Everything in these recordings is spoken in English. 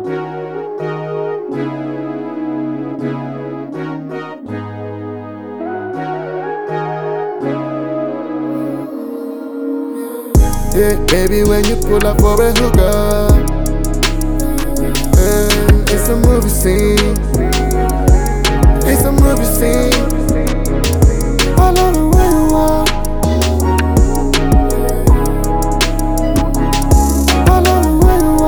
Yeah, baby, when you pull up for a hookup, it's a movie scene. It's a movie scene. I love the way you walk. I love the way you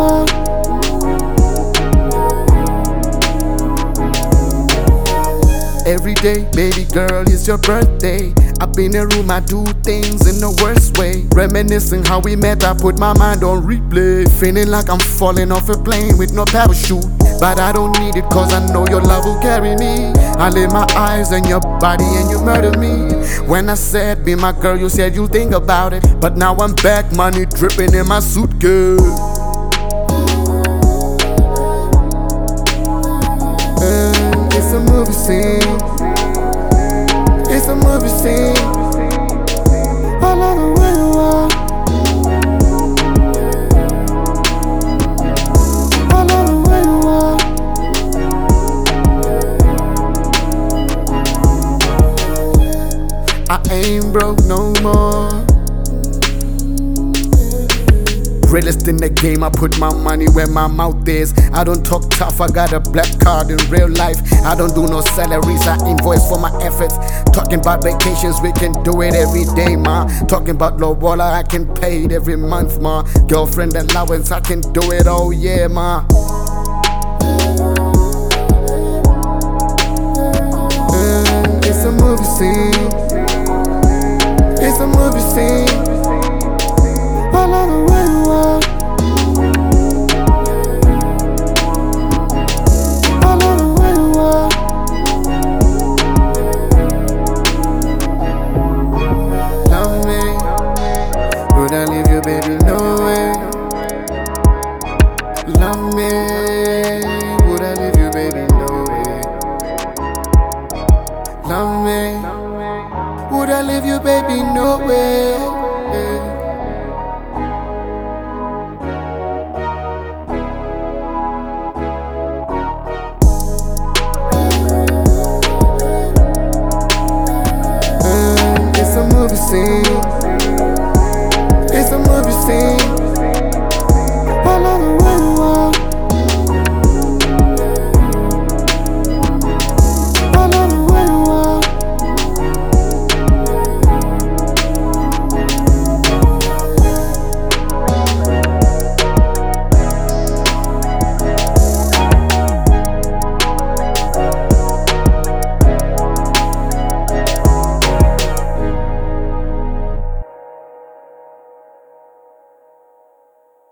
walk. Every day, baby girl, it's your birthday. Up in the room, I do things in the worst way. Reminiscing how we met, I put my mind on replay. Feeling like I'm falling off a plane with no parachute. But I don't need it cause I know your love will carry me. I lay my eyes on your body and you murder me. When I said be my girl, you said you'll think about it. But now I'm back, money dripping in my suitcase. And it's a movie scene. It's a movie scene. I love the way you walk. I love the way you walk. I ain't broke no more. Realest in the game, I put my money where my mouth is. I don't talk tough, I got a black card in real life. I don't do no salaries, I invoice for my efforts. Talking about vacations, we can do it every day, ma. Talking about low water, I can pay it every month, ma. Girlfriend allowance, I can do it, oh yeah, ma. It's a movie scene. It's a movie scene. I love the way